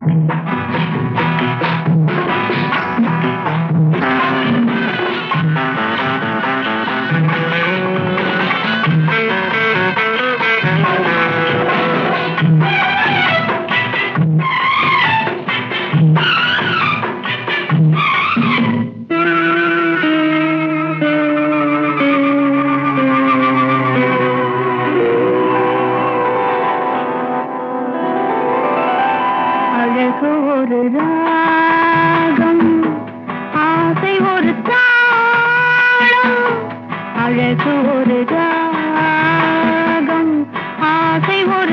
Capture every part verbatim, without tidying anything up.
ஒரு ராகம் ஆசை ஒரு தாளம், அழகு ஒரு ராகம் ஆசை ஒரு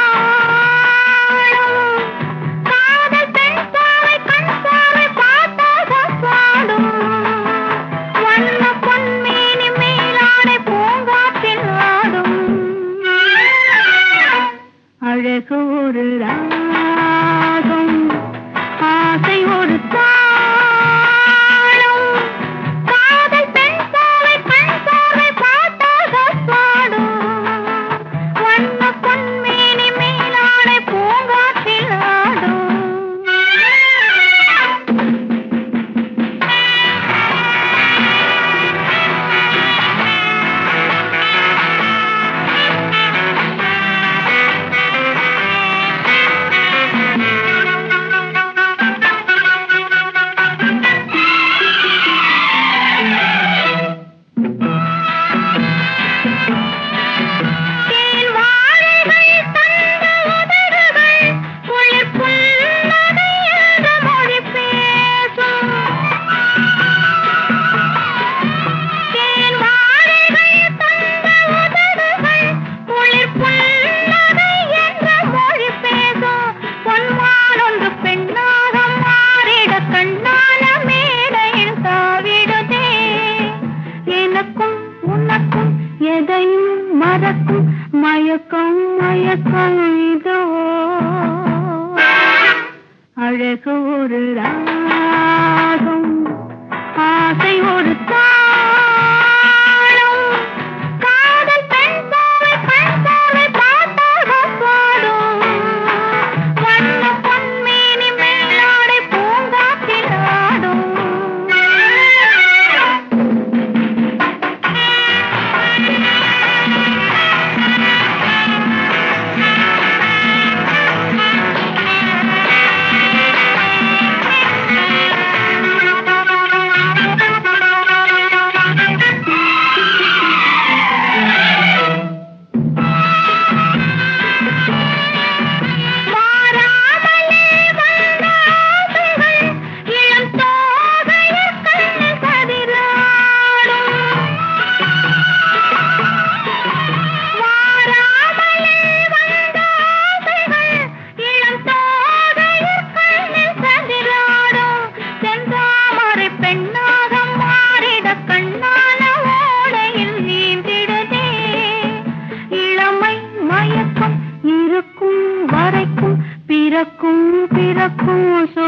தாளம், காதல் பெண் சாலை கண் சாலை பார்த்தாக பாடும், வண்ண பொன்மேனி மேலாடை பூங்காற்றில் ஆடும், அழகு ஒரு ராகம் ஆசை ஒரு தாளம், காதல் பெண் சாலை கண் சாலை பார்த்தாக பாடும், வண்ண பொன்மேனி மேலாடை பூங்காற்றில் ஆடும். எதையும் மறக்கும் மயக்கம் மயக்கம் இதோ, அழகு ஒரு ராகம் ஆசை ஒரு தாளம், காதல் பெண் சாலை கண் சாலை பார்த்தாக பாடும், வண்ண பொன்மேனி மேலாடை பூங்காற்றில் ஆடும். பிறக்கும் பிறக்கும்